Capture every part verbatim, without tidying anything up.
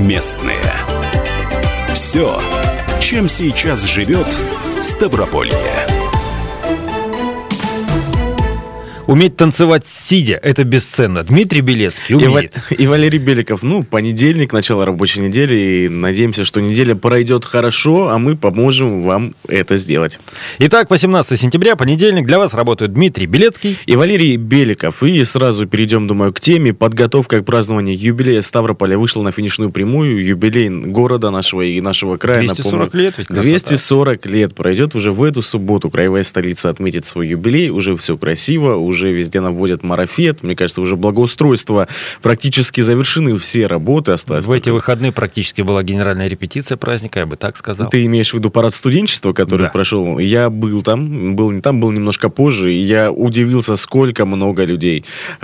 Местные. Все, чем сейчас живет Ставрополье. Уметь танцевать сидя – это бесценно. Дмитрий Белецкий умеет. И, и Валерий Беликов. Ну, понедельник, начало рабочей недели. И надеемся, что неделя пройдет хорошо, а мы поможем вам это сделать. Итак, восемнадцатого сентября, понедельник. Для вас работают Дмитрий Белецкий и Валерий Беликов. И сразу перейдем, думаю, к теме. Подготовка к празднованию юбилея Ставрополя вышла на финишную прямую. Юбилей города нашего и нашего края. двести сорок лет ведь красота. двести сорок лет пройдет уже в эту субботу. Краевая столица отметит свой юбилей. Уже все красиво, уже Уже везде наводят марафет. Мне кажется, уже благоустройство практически завершены, все работы остались. В эти выходные практически была генеральная репетиция праздника, я бы так сказал. Ты имеешь в виду парад студенчества, который да. прошел? Я был там, был не там, был немножко позже, и я удивился, сколько много людей.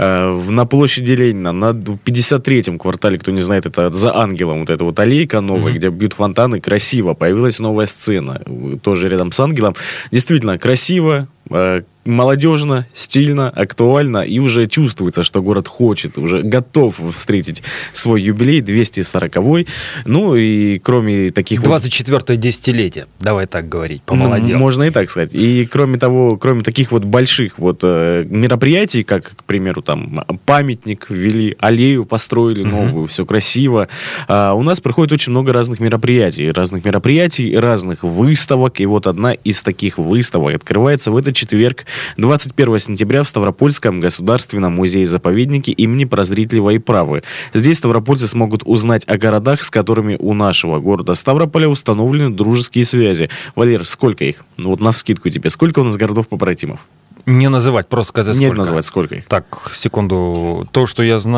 На площади Ленина, на пятьдесят третьем квартале, кто не знает, это за Ангелом, вот эта вот аллейка новая, mm-hmm. где бьют фонтаны, красиво. Появилась новая сцена, тоже рядом с Ангелом. Действительно, красиво, молодежно, стильно, актуально, и уже чувствуется, что город хочет, уже готов встретить свой юбилей, двести сороковой. Ну и кроме таких двадцать четвёртое десятилетие, давай так говорить, помолодел. Ну, можно и так сказать. И кроме того, кроме таких вот больших вот э, мероприятий, как, к примеру, там памятник ввели, аллею построили новую, mm-hmm. все красиво, э, у нас проходит очень много разных мероприятий, разных мероприятий, разных выставок, и вот одна из таких выставок открывается в этот четверг, двадцать первого сентября, в Ставропольском государственном музее-заповеднике имени Прозрителева и Правы. Здесь ставропольцы смогут узнать о городах, с которыми у нашего города Ставрополя установлены дружеские связи. Валер, сколько их? Ну вот навскидку тебе, сколько у нас городов-побратимов? Не называть, просто сказать сколько. Не называть, сколько их? Так, секунду. То, что я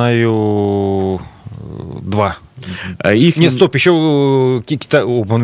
знаю, два. А их не, стоп, еще Китай...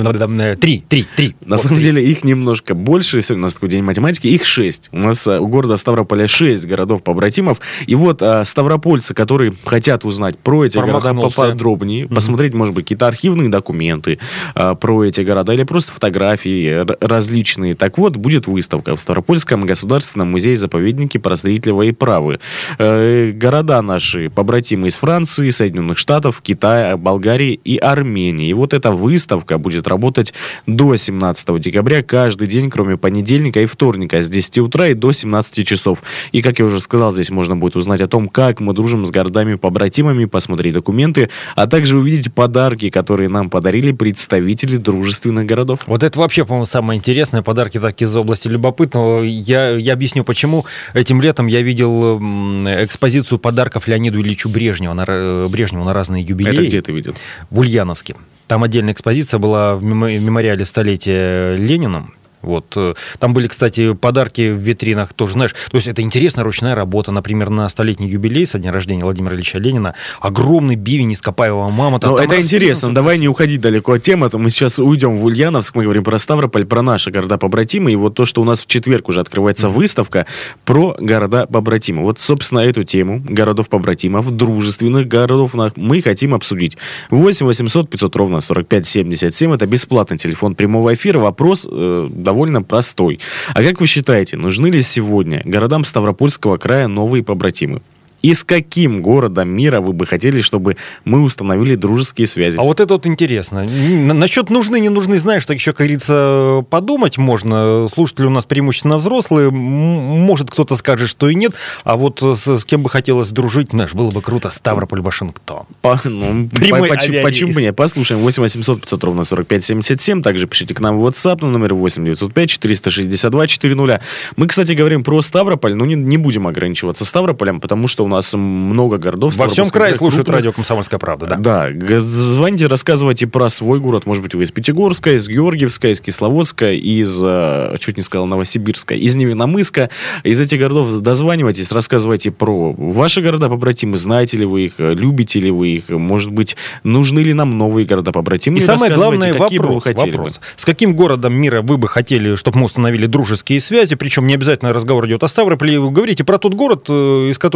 три, три, три. На вот самом три. деле их немножко больше. Сегодня у нас такой день математики. Их шесть. У нас у города Ставрополя шесть городов-побратимов. И вот а, ставропольцы, которые хотят узнать про эти города поподробнее, mm-hmm. посмотреть, может быть, какие-то архивные документы а, про эти города или просто фотографии р- различные. Так вот, будет выставка в Ставропольском государственном музее-заповеднике Прозрителева и Правы. Э, города наши побратимы из Франции, Соединенных Штатов, Китая, Болгарии и Армении. И вот эта выставка будет работать до семнадцатого декабря каждый день, кроме понедельника и вторника, с десяти утра и до семнадцати часов. И, как я уже сказал, здесь можно будет узнать о том, как мы дружим с городами-побратимами, посмотреть документы, а также увидеть подарки, которые нам подарили представители дружественных городов. Вот это вообще, по-моему, самое интересное. Подарки так из области любопытного. Я, я объясню, почему. Этим летом я видел экспозицию подарков Леониду Ильичу Брежневу на, Брежневу на разные юбилеи. Это где ты видел? В Ульяновске. Там отдельная экспозиция была в мемориале столетия Ленина. Вот. Там были, кстати, подарки в витринах тоже, знаешь, то есть это интересная ручная работа. Например, на столетний юбилей со дня рождения Владимира Ильича Ленина огромный бивень из копаевого мамонта. Ну, это интересно. Давай не уходить далеко от темы. Мы сейчас уйдем в Ульяновск, мы говорим про Ставрополь, про наши города-побратимы. И вот то, что у нас в четверг уже открывается mm-hmm. выставка про города-побратимы. Вот, собственно, эту тему городов-побратимов, дружественных городов мы хотим обсудить. восемь восемьсот пятьсот ровно сорок пять семьдесят семь. Это бесплатный телефон прямого эфира. Вопрос э, довольно простой. А как вы считаете, нужны ли сегодня городам Ставропольского края новые побратимы? И с каким городом мира вы бы хотели, чтобы мы установили дружеские связи? А вот это вот интересно. Насчет нужны, не нужны, знаешь, так еще, как говорится, подумать можно. Слушатели у нас преимущественно взрослые. Может, кто-то скажет, что и нет. А вот с, с кем бы хотелось дружить, знаешь, было бы круто. Ставрополь, Вашингтон. По, ну, по, почему, почему бы нет? Послушаем. восемь восемьсот пятьсот ровно сорок пять семьдесят семь. Также пишите к нам в WhatsApp на номер восемь девятьсот пять четыреста шестьдесят два четыреста. Мы, кстати, говорим про Ставрополь, но не, не будем ограничиваться Ставрополем, потому что у нас У нас много городов. Во всем крае слушают радио «Комсомольская правда», да? Да. Звоните, рассказывайте про свой город. Может быть, вы из Пятигорска, из Георгиевска, из Кисловодска, из, чуть не сказал, Новосибирска, из Невиномысска. Из этих городов дозванивайтесь, рассказывайте про ваши города-побратимы. Знаете ли вы их, любите ли вы их? Может быть, нужны ли нам новые города-побратимы? И, и самое главное, вопрос, вопрос. С каким городом мира вы бы хотели, чтобы мы установили дружеские связи? Причем не обязательно разговор идет о Ставрополе. Вы говорите про тот город, из которого нам сейчас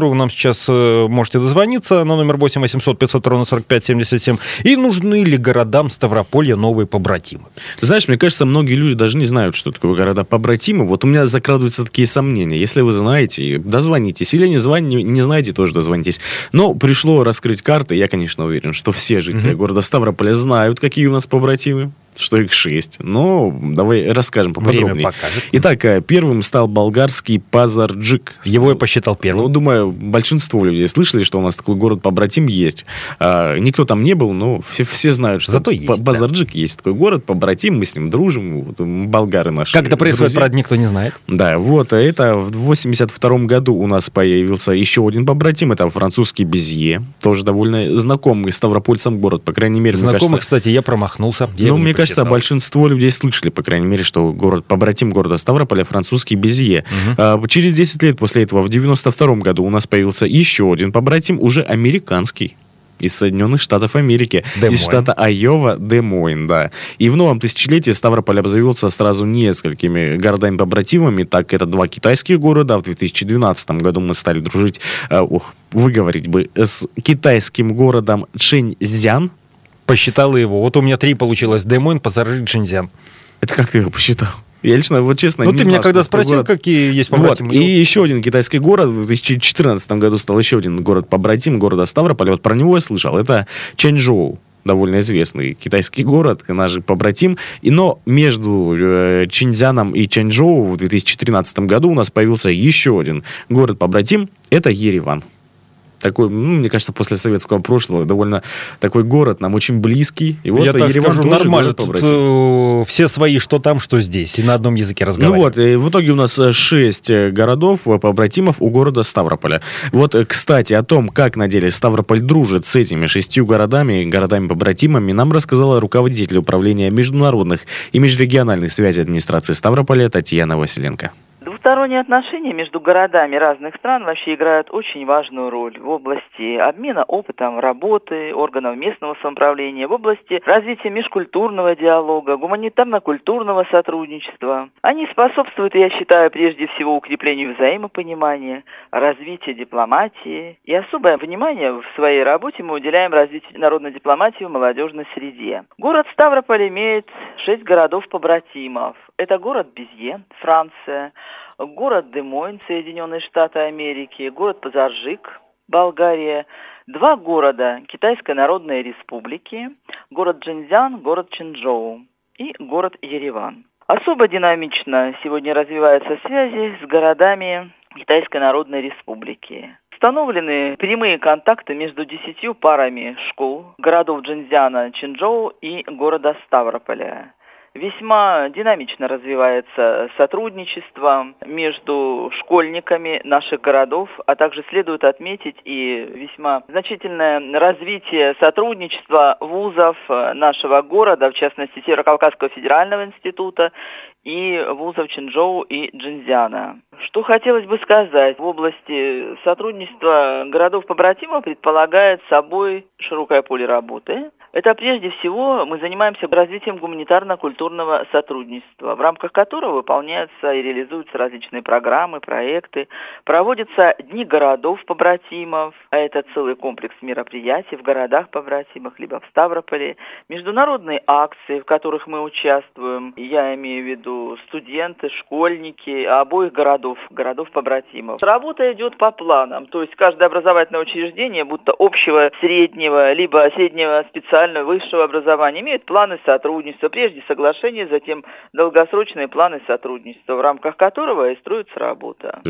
сейчас можете дозвониться на номер восемь восемьсот пятьсот ровно сорок пять семьдесят семь. И нужны ли городам Ставрополья новые побратимы? Знаешь, мне кажется, многие люди даже не знают, что такое города-побратимы. Вот у меня закрадываются такие сомнения. Если вы знаете, дозвонитесь. Или не, звони, не знаете, тоже дозвонитесь. Но пришло раскрыть карты. Я, конечно, уверен, что все жители mm-hmm. города Ставрополя знают, какие у нас побратимы. Что их шесть. Но давай расскажем поподробнее. Итак, первым стал болгарский Пазарджик. Его я посчитал первым. Ну, думаю, большинство людей слышали, что у нас такой город-побратим есть. А, никто там не был, но все, все знают, что Зато есть, Пазарджик да. есть такой город-побратим, мы с ним дружим, вот, болгары наши. Как это происходит, правда, никто не знает. Да, вот, это в восемьдесят втором году у нас появился еще один побратим, это французский Безье, тоже довольно знакомый ставропольцам город, по крайней мере. Знакомый, кстати, я промахнулся. Я ну, мне кажется, большинство людей слышали, по крайней мере, что город побратим города Ставрополя французский Безье. Угу. А, через десять лет после этого, в девяносто втором году, у нас появился еще один побратим, уже американский. Из Соединенных Штатов Америки. Де из штата Айова, Де-Мойн, да. И в новом тысячелетии Ставрополь обзавелся сразу несколькими городами-побратимами. Так, это два китайских города. В две тысячи двенадцатом году мы стали дружить, э, ох, выговорить бы, с китайским городом Чжэньцзян. Посчитал его. Вот у меня три получилось. Де-Мойн, Пазарджик, Чжэньцзян. Это как ты его посчитал? Я лично, вот честно, ну, не ты знал, меня когда спросил, город... какие есть побратимы. Вот. И еще один китайский город. В две тысячи четырнадцатом году стал еще один город-побратим города Ставрополя. Вот про него я слышал. Это Чэньчжоу. Довольно известный китайский город, наш же побратим. И, но между э, Чжэньцзяном и Чэньчжоу в две тысячи тринадцатом году у нас появился еще один город-побратим. Это Ереван. Такой, ну, мне кажется, после советского прошлого довольно такой город, нам очень близкий. И вот я так Ереван скажу, нормально. Тут э, все свои, что там, что здесь. И на одном языке разговаривают. Ну вот, и в итоге у нас шесть городов, побратимов у города Ставрополя. Вот, кстати, о том, как на деле Ставрополь дружит с этими шестью городами, городами-побратимами, нам рассказала руководитель управления международных и межрегиональных связей администрации Ставрополя Татьяна Василенко. Двусторонние отношения между городами разных стран вообще играют очень важную роль в области обмена опытом работы органов местного самоуправления, в области развития межкультурного диалога, гуманитарно-культурного сотрудничества. Они способствуют, я считаю, прежде всего укреплению взаимопонимания, развитию дипломатии. И особое внимание в своей работе мы уделяем развитию народной дипломатии в молодежной среде. Город Ставрополь имеет шесть городов-побратимов. Это город Безье, Франция, город Де-Мойн, Соединенные Штаты Америки, город Пазарджик, Болгария, два города Китайской Народной Республики, город Чжэньцзян, город Чэньчжоу и город Ереван. Особо динамично сегодня развиваются связи с городами Китайской Народной Республики. Установлены прямые контакты между десятью парами школ городов Чжэньцзяна, Чэньчжоу и города Ставрополя. Весьма динамично развивается сотрудничество между школьниками наших городов, а также следует отметить и весьма значительное развитие сотрудничества вузов нашего города, в частности Северо-Кавказского федерального института и вузов Чэньчжоу и Чжэньцзяна. Что хотелось бы сказать, в области сотрудничества городов-побратимов предполагает собой широкое поле работы. Это прежде всего мы занимаемся развитием гуманитарно-культурного сотрудничества, в рамках которого выполняются и реализуются различные программы, проекты, проводятся дни городов-побратимов, а это целый комплекс мероприятий в городах-побратимах, либо в Ставрополе, международные акции, в которых мы участвуем, я имею в виду студенты, школьники обоих городов, городов-побратимов. Работа идет по планам, то есть каждое образовательное учреждение, будто общего, среднего, либо среднего специального, высшего образования, имеют планы сотрудничества, прежде соглашения, затем долгосрочные планы сотрудничества, в рамках которого и строится работа.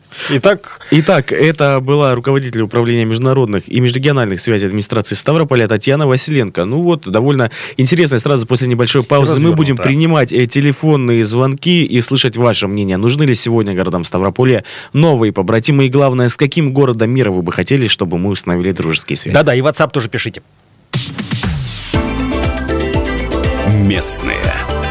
Итак, Итак, это была руководитель управления международных и межрегиональных связей администрации Ставрополя Татьяна Василенко. Ну вот, довольно интересно. Сразу после небольшой паузы Развернуто. мы будем принимать э, телефонные звонки и слышать ваше мнение. Нужны ли сегодня городам Ставрополя новые побратимы? И главное, с каким городом мира вы бы хотели, чтобы мы установили дружеские связи? Да-да, и WhatsApp тоже пишите. Местные.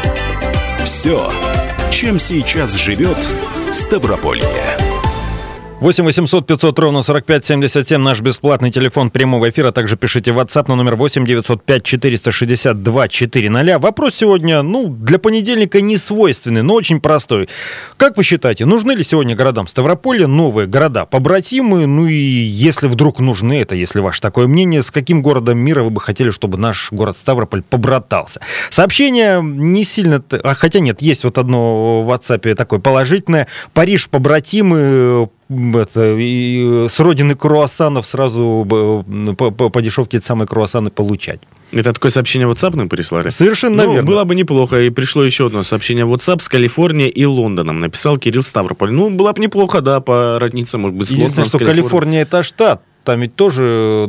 Все, чем сейчас живет Ставрополье. восемь восемьсот пятьсот ровно сорок пять семьдесят семь наш бесплатный телефон прямого эфира. Также пишите в WhatsApp на номер восемь девятьсот пять четыреста шестьдесят два четыреста. Вопрос сегодня, ну, для понедельника не свойственный, но очень простой. Как вы считаете, нужны ли сегодня городам Ставрополья новые города побратимы? Ну и если вдруг нужны, это если ваше такое мнение, с каким городом мира вы бы хотели, чтобы наш город Ставрополь побратался? Сообщение не сильно... А, хотя нет, есть вот одно в WhatsApp такое положительное. Париж побратимы... Это, и с родины круассанов сразу по, по, по дешевке эти самые круассаны получать. Это такое сообщение в WhatsApp нам прислали? Совершенно ну, верно. Было бы неплохо. И пришло еще одно сообщение в WhatsApp с Калифорнией и Лондоном. Написал Кирилл Ставрополь. Ну, было бы неплохо, да, породниться, может быть, с Лондоном. Единственное, что Калифорния — это штат. Там ведь тоже...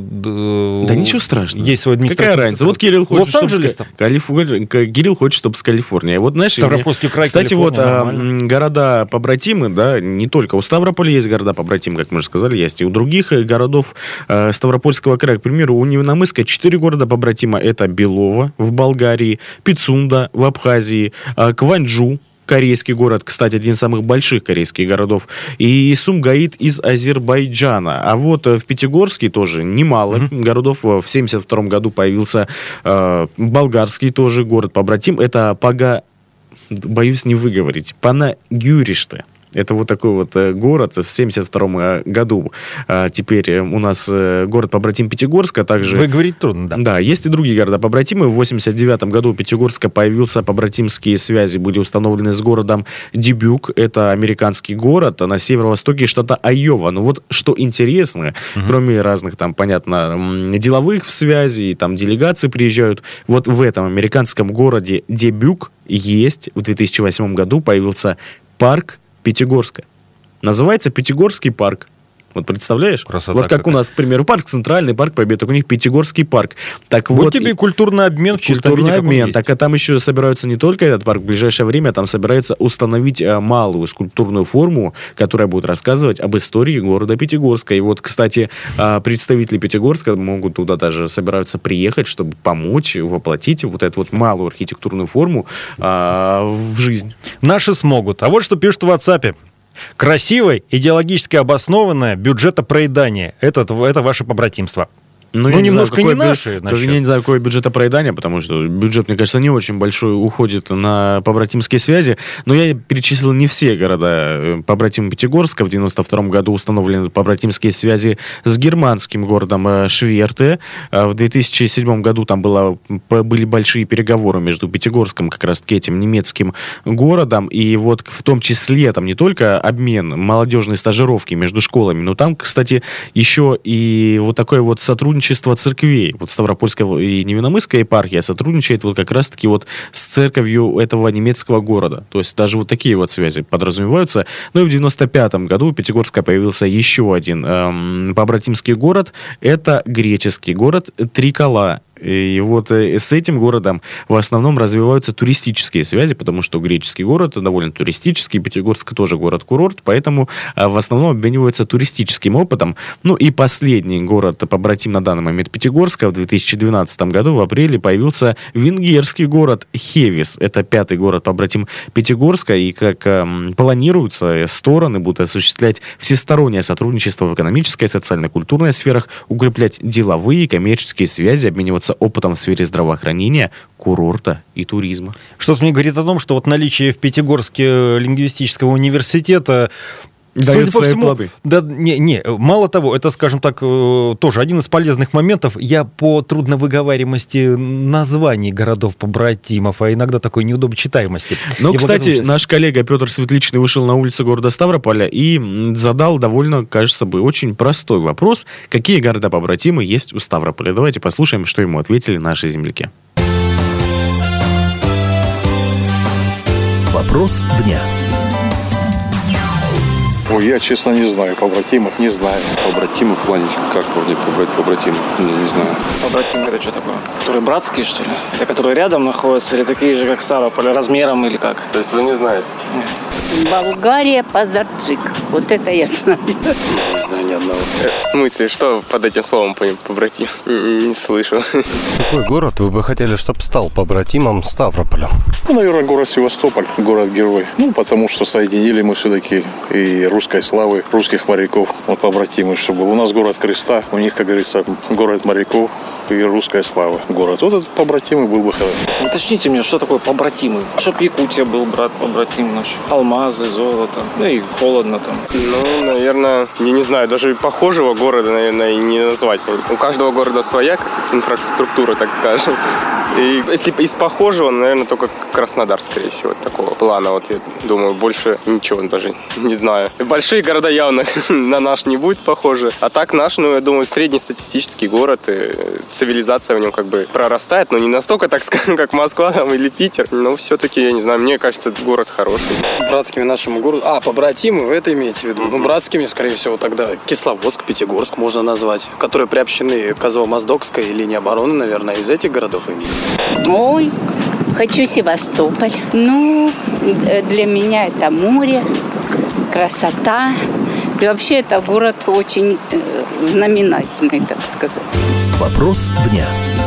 Да ничего страшного. Есть свой административный... Какая разница? Вот Кирилл хочет, чтобы... С... Калиф... Кирилл хочет, чтобы с Калифорнией. Вот, знаешь, Ставропольский край, кстати, вот а, города-побратимы, да, не только у Ставрополя есть города-побратимы, как мы же сказали, есть и у других городов а, Ставропольского края. К примеру, у Невиномысска четыре города-побратима. Это Белово в Болгарии, Пицунда в Абхазии, а, Кванджу, корейский город, кстати, один из самых больших корейских городов, и Сумгаит из Азербайджана. А вот в Пятигорске тоже немало mm-hmm. городов. В семьдесят втором году появился э, болгарский тоже город-побратим. Это Пага... Боюсь не выговорить. Панагюриште. Это вот такой вот город с семьдесят втором году. Теперь у нас город-побратим Пятигорска. Также... Выговорить трудно, да. Да, есть и другие города-побратимы. В восемьдесят девятом году у Пятигорска появился побратимские связи. Были установлены с городом Дюбюк. Это американский город на северо-востоке штата Айова. Но вот что интересно, угу. кроме разных там, понятно, деловых связей, там делегации приезжают, вот в этом американском городе Дюбюк есть в две тысячи восьмом году появился парк Пятигорска. Называется Пятигорский парк. Вот представляешь? Красота вот как какая. У нас, к примеру, парк Центральный, парк Победы, так у них Пятигорский парк. Так вот, вот тебе и культурный обмен в чистом виде, культурный обмен. Так а там еще собираются не только этот парк, в ближайшее время там собираются установить а, малую скульптурную форму, которая будет рассказывать об истории города Пятигорска. И вот, кстати, а, представители Пятигорска могут туда даже собираются приехать, чтобы помочь воплотить вот эту вот малую архитектурную форму а, в жизнь. Наши смогут. А вот что пишут в WhatsApp. Красивое, идеологически обоснованное бюджетопроедание. Это, это ваше побратимство. Ну, ну не немножко знаю, не наши. Бю... Я не знаю, какое бюджетопроедание, потому что бюджет, мне кажется, не очень большой уходит на побратимские связи. Но я перечислил не все города побратима Пятигорска. В девяносто втором году установлены побратимские связи с германским городом Шверте. В две тысячи седьмом году там было, были большие переговоры между Пятигорском, как раз-таки этим немецким городом. И вот в том числе там не только обмен молодежной стажировки между школами, но там, кстати, еще и вот такое вот сотрудничество церквей. Вот Ставропольская и Невиномысская епархия сотрудничает вот как раз-таки вот с церковью этого немецкого города. То есть даже вот такие вот связи подразумеваются. Ну и в девяносто пятом году в Пятигорске появился еще один эм, побратимский город. Это греческий город Трикола. И вот с этим городом в основном развиваются туристические связи, потому что греческий город довольно туристический, Пятигорск тоже город-курорт, поэтому в основном обмениваются туристическим опытом. Ну и последний город побратим на данный момент Пятигорска в две тысячи двенадцатом году в апреле появился венгерский город Хевис. Это пятый город побратим Пятигорска, и как эм, планируется, стороны будут осуществлять всестороннее сотрудничество в экономической, социально-культурной сферах, укреплять деловые и коммерческие связи, обмениваться опытом в сфере здравоохранения, курорта и туризма. Что-то мне говорит о том, что вот наличие в Пятигорске лингвистического университета дает свои всему, плоды. Да, не, не, мало того, это, скажем так, тоже один из полезных моментов. Я по трудновыговариваемости названий городов-побратимов, а иногда такой неудобочитаемости. Ну, кстати, наш коллега Петр Светличный вышел на улицы города Ставрополя и задал довольно, кажется бы, очень простой вопрос. Какие города-побратимы есть у Ставрополя? Давайте послушаем, что ему ответили наши земляки. Вопрос дня. Ой, я, честно, не знаю. Побратимов не знаю. Побратимов в плане, как вроде побратимов, не, не знаю. Побратимы, это что такое? Которые братские, что ли? Те, которые рядом находятся, или такие же, как Ставрополь, размером или как? То есть вы не знаете? Нет. Болгария, Пазарджик. Вот это я знаю. Не знаю ни одного. В смысле, что под этим словом побратим? Не, не слышал. Какой город вы бы хотели, чтобы стал побратимом Ставрополя? Ну, наверное, город Севастополь, город-герой. Ну, потому что соединили мы все-таки и русской славы, русских моряков, вот побратимы, чтобы был. У нас город Креста, у них, как говорится, город моряков и русская слава город. Вот этот побратимый был бы хорошо. Уточните мне, что такое побратимый? Чтоб Якутия был брат побратим наш. Алмазы, золото. Ну и холодно там. Ну, наверное, я не знаю, даже похожего города, наверное, и не назвать. У каждого города своя инфраструктура, так скажем. И если из похожего, наверное, только Краснодар, скорее всего, такого плана. Вот я думаю, больше ничего даже не знаю. Большие города явно на наш не будет похожи. А так наш, ну, я думаю, среднестатистический город. И цивилизация в нем как бы прорастает, но не настолько, так скажем, как Москва там, или Питер. Но все-таки, я не знаю, мне кажется, город хороший. Братскими нашему городу... А, побратимы, вы это имеете в виду? Ну, братскими, скорее всего, тогда Кисловодск, Пятигорск можно назвать, которые приобщены к Азово-Моздокской линии обороны, наверное, из этих городов имеете. Ой, хочу Севастополь. Ну, для меня это море, красота. И вообще это город очень знаменательный, так сказать. Вопрос дня.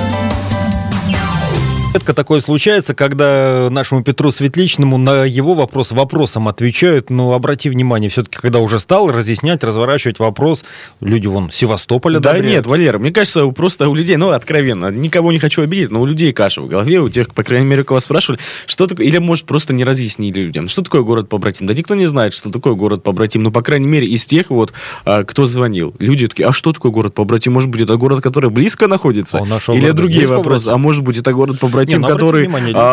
Редко такое случается, когда нашему Петру Светличному на его вопрос вопросом отвечают. Но обрати внимание, все-таки, когда уже стал разъяснять, разворачивать вопрос, люди вон Севастополя Да одобряют. нет, Валера, мне кажется, просто у людей, ну, откровенно, никого не хочу обидеть, но у людей каша в голове, у тех, по крайней мере, кого спрашивали, что такое, или, может, просто не разъяснили людям, что такое город-побратим. Да никто не знает, что такое город-побратим, ну, по крайней мере, из тех вот, кто звонил. Люди такие, а что такое город-побратим? Может быть, это город, который близко находится? Или другие вопросы? А может быть, это город-побратим, Не, который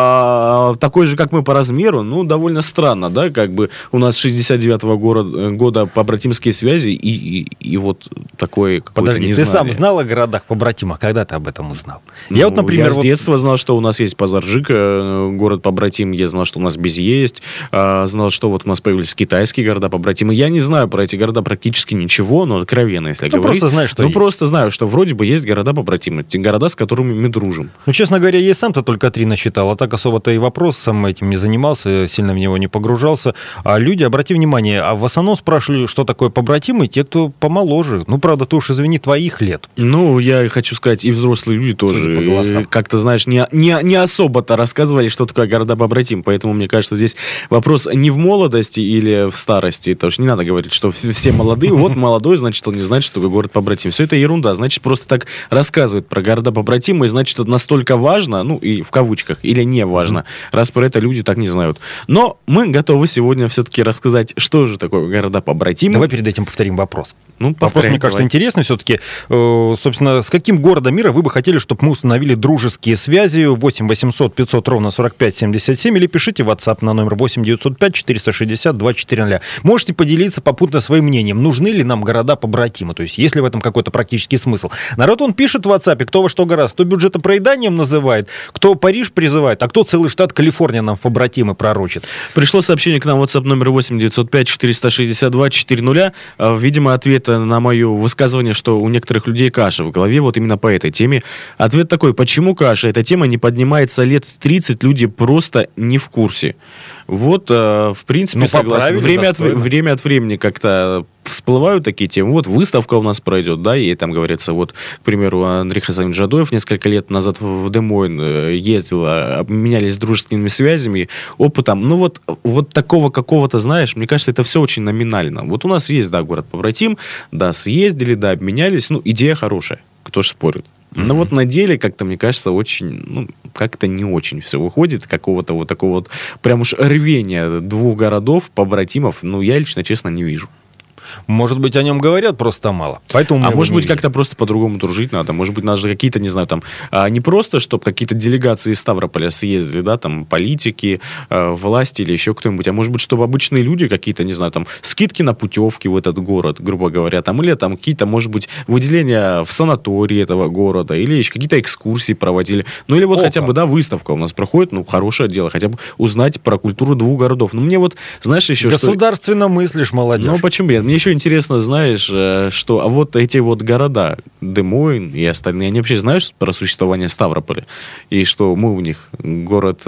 а, такой же, как мы по размеру, ну, довольно странно, да, как бы у нас шестьдесят девятого года, года побратимские связи и, и, и вот такой какой-то Подожди, не ты знали. сам знал о городах-побратимах? Когда ты об этом узнал? Ну, я вот, например... Я с вот... детства знал, что у нас есть Пазарджик, город-побратим, я знал, что у нас Безье есть, знал, что вот у нас появились китайские города-побратимы. Я не знаю про эти города практически ничего, но откровенно, если ну, говорить. просто знаешь, что Ну, есть. просто знаю, что вроде бы есть города-побратимы, те города, с которыми мы дружим. Ну, честно говоря, я и сам-то только три насчитал, а так особо-то и вопросом этим не занимался, сильно в него не погружался. А люди, обрати внимание, а в основном спрашивали, что такое побратимы, те, кто помоложе. Ну, правда, ты уж, извини, твоих лет. Ну, я хочу сказать, и взрослые люди тоже, как-то, знаешь, не, не, не особо-то рассказывали, что такое города-побратим. Поэтому, мне кажется, здесь вопрос не в молодости или в старости. Потому что не надо говорить, что все молодые. Вот молодой, значит, он не знает, что такое город-побратим. Все это ерунда. Значит, просто так рассказывают про города-побратимы, и значит, это настолько важно, ну, и в кавычках, или не важно, раз про это люди так не знают. Но мы готовы сегодня все-таки рассказать, что же такое города-побратимы. Давай перед этим повторим вопрос. Ну, вопрос, мне кажется, давай. интересный все-таки. Э, собственно, с каким городом мира вы бы хотели, чтобы мы установили дружеские связи? восемь восемьсот пятьсот ровно сорок пять семьдесят семь или пишите в WhatsApp на номер восемь девятьсот пять четыреста шестьдесят двадцать четыре ноль. Можете поделиться попутно своим мнением. Нужны ли нам города-побратимы? То есть, есть ли в этом какой-то практический смысл? Народ, он пишет в WhatsApp, кто во что гораздо. Кто бюджетопроеданием называет, кто Париж призывает, а кто целый штат Калифорния нам в побратимы пророчит. Пришло сообщение к нам в WhatsApp номер восемь девятьсот пять четыреста шестьдесят два четыре ноль. Видимо, ответ на мое высказывание, что у некоторых людей каша в голове, вот именно по этой теме. Ответ такой, почему каша? Эта тема не поднимается лет тридцать, люди просто не в курсе. Вот, в принципе, ну, согласен. Время от, время от времени как-то всплывают такие темы. Вот выставка у нас пройдет, да, и там говорится, вот, к примеру, Андрей Хасанович Жадоев несколько лет назад в Демойн ездил, обменялись дружественными связями, опытом. Ну вот, вот такого какого-то, знаешь, мне кажется, это все очень номинально. Вот у нас есть, да, город-побратим, да, съездили, да, обменялись, ну, идея хорошая, кто ж спорит. Mm-hmm. Но вот на деле, как-то, мне кажется, очень, ну, как-то не очень все выходит, какого-то вот такого вот прям уж рвения двух городов, побратимов, ну, я лично, честно, не вижу. Может быть, о нем говорят просто мало. Поэтому а может быть, видим. Как-то просто по-другому дружить надо. Может быть, надо же какие-то, не знаю, там, а, не просто, чтобы какие-то делегации из Ставрополя съездили, да, там, политики, а, власти или еще кто-нибудь, а может быть, чтобы обычные люди какие-то, не знаю, там, скидки на путевки в этот город, грубо говоря, там, или там какие-то, может быть, выделения в санатории этого города, или еще какие-то экскурсии проводили. Ну, или вот Ока. Хотя бы, да, выставка у нас проходит, ну, хорошее дело, хотя бы узнать про культуру двух городов. Ну, мне вот, знаешь, еще Государственно что... мыслишь, молодежь. Ну, почему нет? Мне еще интересно, знаешь, что а вот эти вот города, Демойн и остальные, они вообще знают про существование Ставрополя? И что мы у них город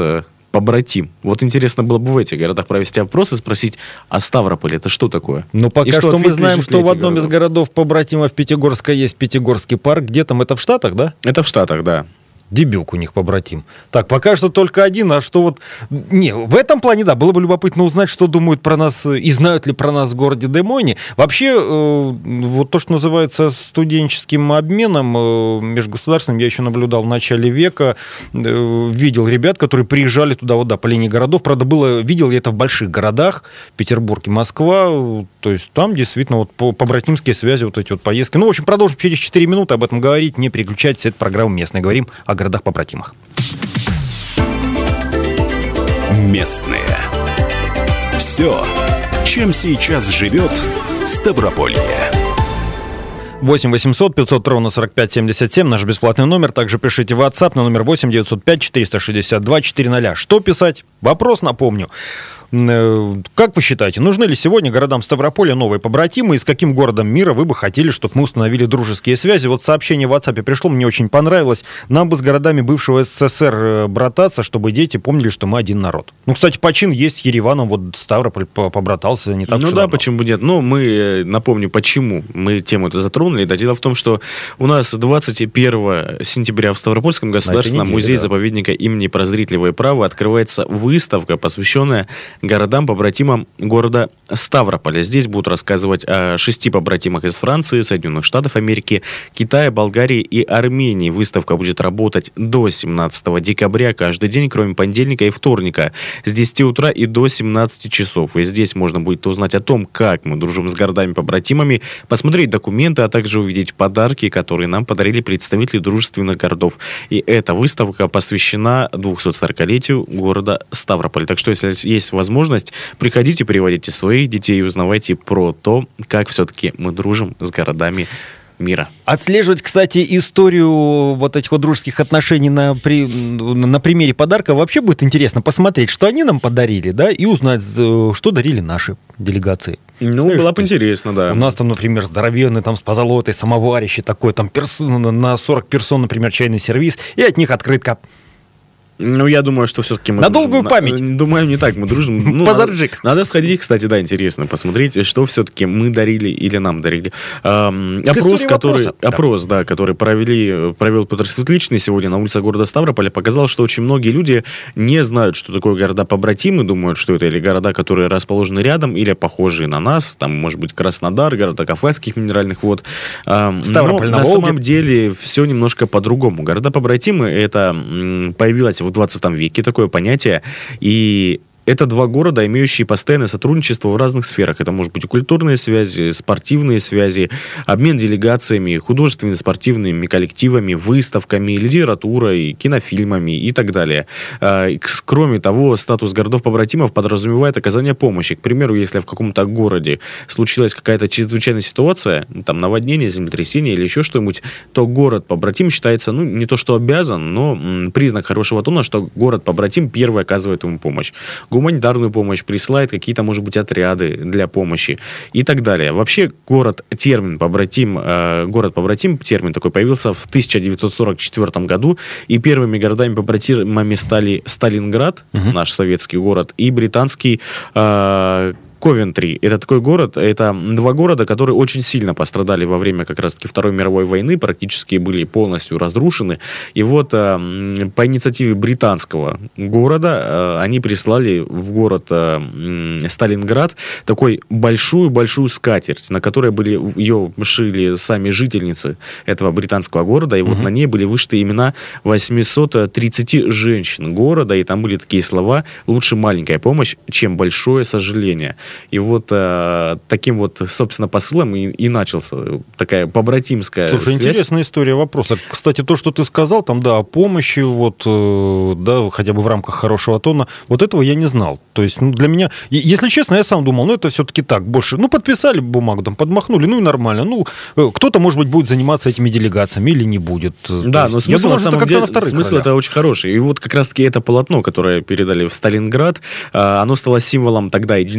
побратим. Вот интересно было бы в этих городах провести опрос и спросить, а Ставрополь это что такое? Ну, пока и что, что мы знаем, что в одном городов? из городов побратимов Пятигорска есть Пятигорский парк. Где там? Это в Штатах, да? Это в Штатах, да. Дебюк у них побратим. Так, пока что только один, а что вот... Не, в этом плане, да, было бы любопытно узнать, что думают про нас и знают ли про нас в городе Де-Мойне. Вообще, э, вот то, что называется студенческим обменом э, межгосударственным, я еще наблюдал в начале века, э, видел ребят, которые приезжали туда, вот, да, по линии городов. Правда, было, видел я это в больших городах, Петербург и Москва, то есть там действительно вот побратимские связи, вот эти вот поездки. Ну, в общем, продолжим через четыре минуты об этом говорить, не переключайтесь, это программа «Местная». Говорим о городах-побратимах. Местные. Все, чем сейчас живет Ставрополье. восемь восемьсот пятьсот ровно сорок пять семьдесят семь, наш бесплатный номер. Также пишите в WhatsApp на номер восемь девятьсот пять четыреста шестьдесят два четыреста. Что писать? Вопрос напомню. Как вы считаете, нужны ли сегодня городам Ставрополя новые побратимы, и с каким городом мира вы бы хотели, чтобы мы установили дружеские связи? Вот сообщение в WhatsApp пришло, мне очень понравилось. Нам бы с городами бывшего СССР брататься, чтобы дети помнили, что мы один народ. Ну, кстати, почин есть с Ереваном, вот Ставрополь побратался не так уж Ну и да, давно. почему нет? Но мы, напомню, почему мы тему это затронули. Да, дело в том, что у нас двадцать первого сентября в Ставропольском государственном неделе, музее-заповедника да. имени Прозрителева и Права открывается выставка, посвященная городам-побратимам города Ставрополя. Здесь будут рассказывать о шести побратимах из Франции, Соединенных Штатов Америки, Китая, Болгарии и Армении. Выставка будет работать до семнадцатого декабря каждый день, кроме понедельника и вторника, с десяти утра и до семнадцати часов. И здесь можно будет узнать о том, как мы дружим с городами-побратимами, посмотреть документы, а также увидеть подарки, которые нам подарили представители дружественных городов. И эта выставка посвящена двухсотсорокалетию города Ставрополь. Так что, если есть возможность, возможность, приходите, приводите своих детей и узнавайте про то, как все-таки мы дружим с городами мира. Отслеживать, кстати, историю вот этих вот дружеских отношений на, при, на примере подарка вообще будет интересно посмотреть, что они нам подарили, да, и узнать, что дарили наши делегации. Ну, Знаешь, было бы интересно, да. У нас там, например, здоровенный там с позолотой самоварище такой, там перс... на сорок персон, например, чайный сервиз, и от них открытка. Ну, я думаю, что все-таки мы... На долгую память. На, думаю, не так, мы дружим. Ну, Позарджик. Надо, надо сходить, кстати, да, интересно посмотреть, что все-таки мы дарили или нам дарили. Эм, опрос, который, опрос да. Да, который провели, провел Петр Светличный сегодня на улице города Ставрополя, показал, что очень многие люди не знают, что такое города-побратимы, думают, что это или города, которые расположены рядом, или похожие на нас, там, может быть, Краснодар, города Кавказских минеральных вод. Эм, Ставрополь но на на Волге. самом деле все немножко по-другому. Города-побратимы, это м, появилось в двадцатом веке такое понятие, и это два города, имеющие постоянное сотрудничество в разных сферах. Это может быть и культурные связи, спортивные связи, обмен делегациями, художественными, спортивными коллективами, выставками, литературой, кинофильмами и так далее. Кроме того, статус городов-побратимов подразумевает оказание помощи. К примеру, если в каком-то городе случилась какая-то чрезвычайная ситуация, там наводнение, землетрясение или еще что-нибудь, то город-побратим считается, ну, не то что обязан, но м, признак хорошего тона, что город-побратим первый оказывает ему помощь. Гуманитарную помощь, присылает какие-то, может быть, отряды для помощи и так далее. Вообще, город, термин побратим, э, город-побратим, термин такой появился в тысяча девятьсот сорок четвёртом году, и первыми городами-побратимами стали Сталинград, uh-huh. наш советский город, и британский э, Ковентри. Это такой город, это два города, которые очень сильно пострадали во время как раз-таки Второй мировой войны, практически были полностью разрушены. И вот э, по инициативе британского города э, они прислали в город э, Сталинград такой большую-большую скатерть, на которой были, ее шили сами жительницы этого британского города, и вот uh-huh. на ней были вышиты имена восьмисот тридцати женщин города, и там были такие слова: «Лучше маленькая помощь, чем большое сожаление». И вот э, таким вот, собственно, посылом и, и начался такая побратимская Слушай, связь. интересная история вопроса. Кстати, то, что ты сказал, там, да, о помощи, вот, э, да, хотя бы в рамках хорошего тона, вот этого я не знал. То есть, ну, для меня, если честно, я сам думал, ну, это все-таки так, больше, ну, подписали бумагу, там, подмахнули, ну, и нормально. Ну, кто-то, может быть, будет заниматься этими делегациями или не будет. Да, но смысл, думаю, на самом это деле, на смысл это очень хороший. И вот как раз-таки это полотно, которое передали в Сталинград, оно стало символом тогда единства и дружбы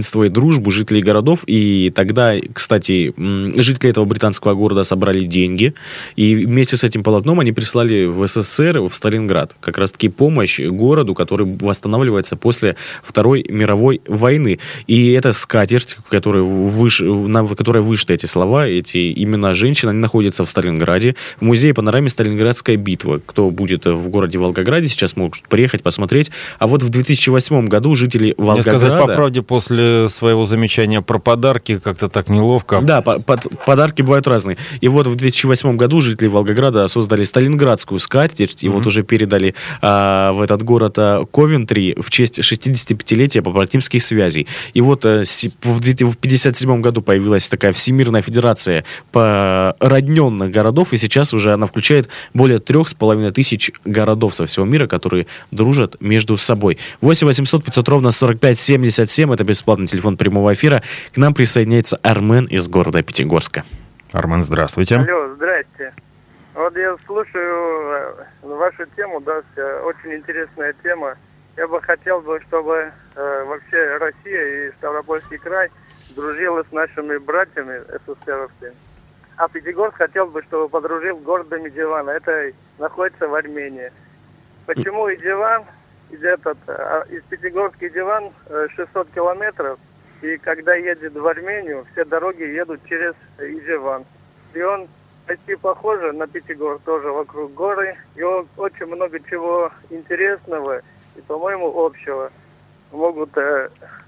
дружбу жителей городов. И тогда, кстати, жители этого британского города собрали деньги. И вместе с этим полотном они прислали в СССР, в Сталинград. Как раз-таки помощь городу, который восстанавливается после Второй мировой войны. И эта скатерть, которая выш... на которой вышиты эти слова, эти имена женщин, они находятся в Сталинграде, в музее панораме «Сталинградская битва». Кто будет в городе Волгограде, сейчас могут приехать, посмотреть. А вот в две тысячи восьмом году жители Волгограда... Мне сказать, по правде, после своего замечания про подарки, как-то так неловко. Да, по- по- подарки бывают разные. И вот в две тысячи восьмом году жители Волгограда создали Сталинградскую скатерть, и mm-hmm. вот уже передали а, в этот город а, Ковентри в честь шестидесятипятилетия побратимских связей. И вот а, с, в две тысячи пятьдесят седьмом году появилась такая Всемирная федерация породненных городов, и сейчас уже она включает более трех с половиной тысяч городов со всего мира, которые дружат между собой. восемь восемьсот пятьсот ровно сорок пять семьдесят семь, это бесплатный телефон прямого эфира. К нам присоединяется Армен из города Пятигорска. Армен, здравствуйте. Алло, здрасте. Вот я слушаю вашу тему, да, очень интересная тема. Я бы хотел бы, чтобы э, вообще Россия и Ставропольский край дружила с нашими братьями СССРовцами. А Пятигорск хотел бы, чтобы подружил с городом Идзиван. Это находится в Армении. Почему Идзиван? Этот, из Пятигорска Идзиван шестьсот километров. И когда едет в Армению, все дороги едут через Идзиван. И он почти похож на Пятигорск, тоже вокруг горы. И он очень много чего интересного и, по-моему, общего могут э,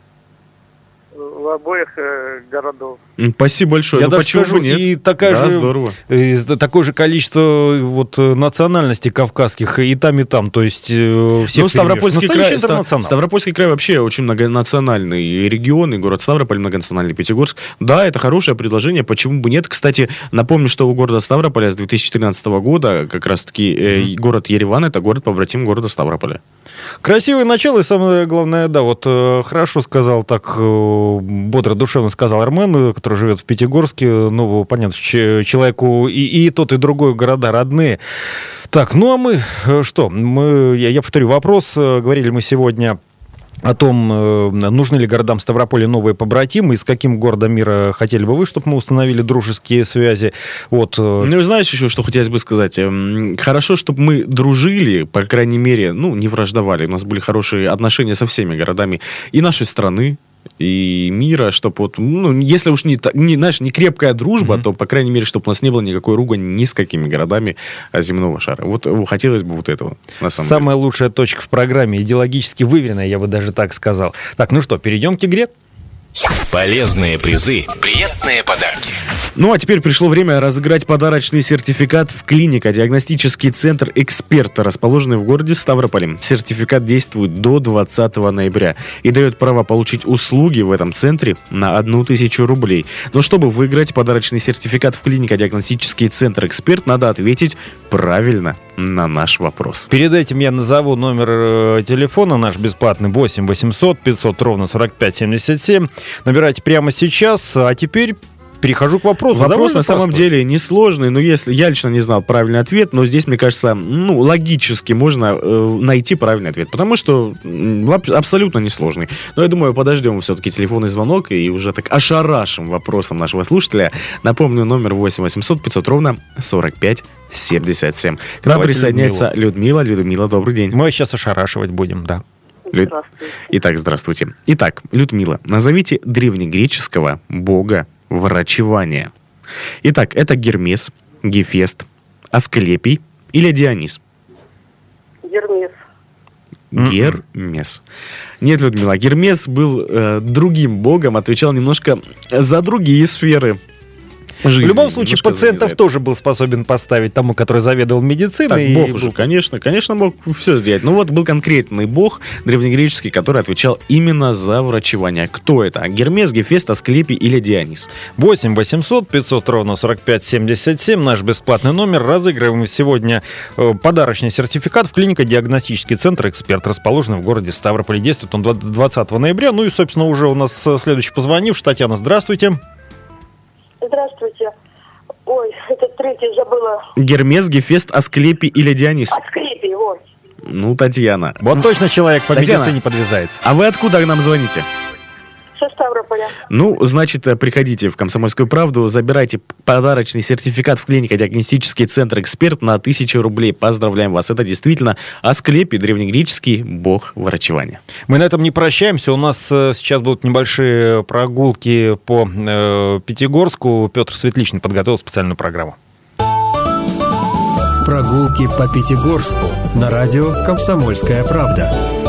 в обоих э, городов. Спасибо большое. Я ну, даже скажу, нет? и такая да, же, здорово. И такое же количество вот, национальностей кавказских и там, и там. То есть э, всех ну, Ставропольский край, Ставропольский, Ставропольский край вообще очень многонациональный регион, и город Ставрополь многонациональный, Пятигорск. Да, это хорошее предложение, почему бы нет. Кстати, напомню, что у города Ставрополя с две тысячи тринадцатого года как раз-таки э, mm-hmm. город Ереван, это город-побратим города Ставрополя. Красивое начало, и самое главное, да, вот э, хорошо сказал, так э, бодро, душевно сказал Армен, который живет в Пятигорске. Ну, понятно, человеку и, и тот, и другой города родные. Так, ну а мы что? Мы, я, я повторю вопрос. Говорили мы сегодня о том, нужны ли городам Ставрополя новые побратимы, и с каким городом мира хотели бы вы, чтобы мы установили дружеские связи. Вот. Ну, знаешь еще, что хотелось бы сказать? Хорошо, чтобы мы дружили, по крайней мере, ну, не враждовали. У нас были хорошие отношения со всеми городами и нашей страны, и мира, чтобы вот, ну, если уж не, не, знаешь, не крепкая дружба, mm-hmm. то, по крайней мере, чтобы у нас не было никакой ругани ни с какими городами земного шара. Вот хотелось бы вот этого, на самом Самая деле. лучшая точка в программе, идеологически выверенная, я бы даже так сказал. Так, ну что, перейдем к игре? Полезные призы, приятные подарки. Ну, а теперь пришло время разыграть подарочный сертификат в клиника «Диагностический центр эксперта», расположенный в городе Ставрополе. Сертификат действует до двадцатого ноября и дает право получить услуги в этом центре на одну тысячу рублей. Но чтобы выиграть подарочный сертификат в клиника «Диагностический центр эксперт», надо ответить правильно на наш вопрос. Перед этим я назову номер телефона наш бесплатный восемь восемьсот пятьсот ровно сорок пять семьдесят семь. Набирайте прямо сейчас, а теперь перехожу к вопросу. Вопрос на самом простой. деле несложный, но если я лично не знал правильный ответ, но здесь, мне кажется, ну, логически можно э, найти правильный ответ, потому что э, абсолютно несложный. Но я думаю, подождем все-таки телефонный звонок и уже так ошарашим вопросом нашего слушателя. Напомню, номер восемь восемьсот пятьсот ровно сорок пять семьдесят семь. К нам присоединяется Людмила. Людмила. Людмила, добрый день. Мы сейчас ошарашивать будем, да. Лю... Итак, здравствуйте. Итак, Людмила, назовите древнегреческого бога врачевания. Итак, это Гермес, Гефест, Асклепий или Дионис? Гермес. Гермес. Нет, Людмила, Гермес был э, другим богом, отвечал немножко за другие сферы жизни. В любом случае, пациентов тоже был способен поставить тому, который заведовал медициной. Так, бог же, конечно, конечно, мог все сделать. Но вот был конкретный бог древнегреческий, который отвечал именно за врачевание. Кто это? Гермес, Гефест, Асклепий или Дионис? восемь восемьсот пятьсот ровно сорок пять семьдесят семь, наш бесплатный номер. Разыгрываем сегодня подарочный сертификат в клинико-диагностический центр «Эксперт», расположенный в городе Ставрополе. Действует он двадцатого ноября. Ну и, собственно, уже у нас следующий позвонивший. Татьяна, здравствуйте. Здравствуйте. Ой, это третий забыла. Гермес, Гефест, Асклепий или Дионис? Асклепий, вот. Ну, Татьяна. Вот точно человек по Татьяна, медицине подвязается. А вы откуда к нам звоните? С со Ставрополя. Ну, значит, приходите в «Комсомольскую правду», забирайте подарочный сертификат в клинико-диагностический центр «Эксперт» на тысячу рублей. Поздравляем вас. Это действительно Асклепий, древнегреческий бог врачевания. Мы на этом не прощаемся. У нас сейчас будут небольшие прогулки по э, Пятигорску. Петр Светличный подготовил специальную программу. Прогулки по Пятигорску на радио «Комсомольская правда».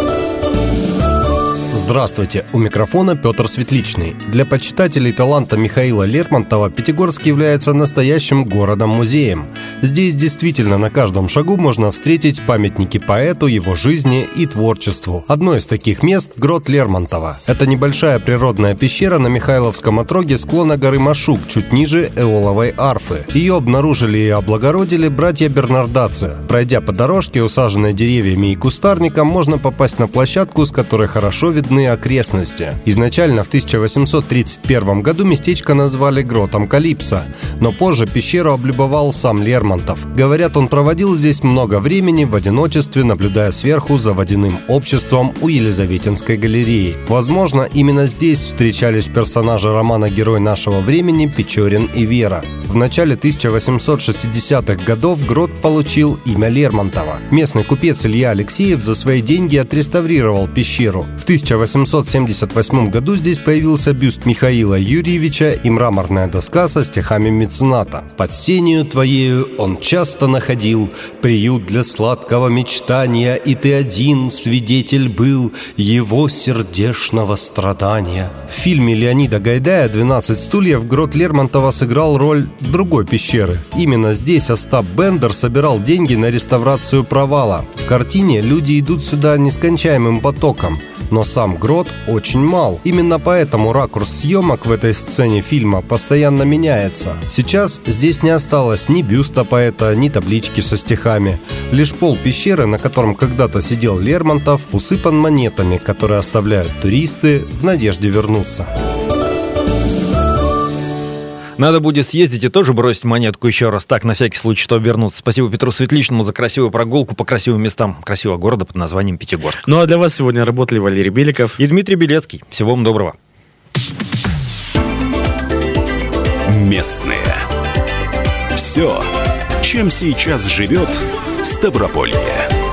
Здравствуйте, у микрофона Петр Светличный. Для почитателей таланта Михаила Лермонтова Пятигорск является настоящим городом-музеем. Здесь действительно на каждом шагу можно встретить памятники поэту, его жизни и творчеству. Одно из таких мест – грот Лермонтова. Это небольшая природная пещера на Михайловском отроге склона горы Машук, чуть ниже Эоловой арфы. Ее обнаружили и облагородили братья Бернардацы. Пройдя по дорожке, усаженной деревьями и кустарником, можно попасть на площадку, с которой хорошо видны окрестности. Изначально в тысяча восемьсот тридцать первом году местечко назвали гротом Калипсо, но позже пещеру облюбовал сам Лермонтов. Говорят, он проводил здесь много времени в одиночестве, наблюдая сверху за водяным обществом у Елизаветинской галереи. Возможно, именно здесь встречались персонажи романа «Герой нашего времени» Печорин и Вера. В начале тысяча восемьсот шестидесятых годов грот получил имя Лермонтова. Местный купец Илья Алексеев за свои деньги отреставрировал пещеру. В тысяча восемьсот семьдесят восьмом году здесь появился бюст Михаила Юрьевича и мраморная доска со стихами мецената. «Под сенью твоею он часто находил приют для сладкого мечтания, и ты один свидетель был его сердечного страдания». В фильме Леонида Гайдая «двенадцать стульев» грот Лермонтова сыграл роль другой пещеры. Именно здесь Остап Бендер собирал деньги на реставрацию провала. В картине люди идут сюда нескончаемым потоком, но сам грот очень мал. Именно поэтому ракурс съемок в этой сцене фильма постоянно меняется. Сейчас здесь не осталось ни бюста поэта, ни таблички со стихами. Лишь пол пещеры, на котором когда-то сидел Лермонтов, усыпан монетами, которые оставляют туристы в надежде вернуться. Надо будет съездить и тоже бросить монетку еще раз, так, на всякий случай, чтобы вернуться. Спасибо Петру Светличному за красивую прогулку по красивым местам красивого города под названием Пятигорск. Ну а для вас сегодня работали Валерий Беликов и Дмитрий Белецкий. Всего вам доброго. Местные. Все, чем сейчас живет Ставрополье.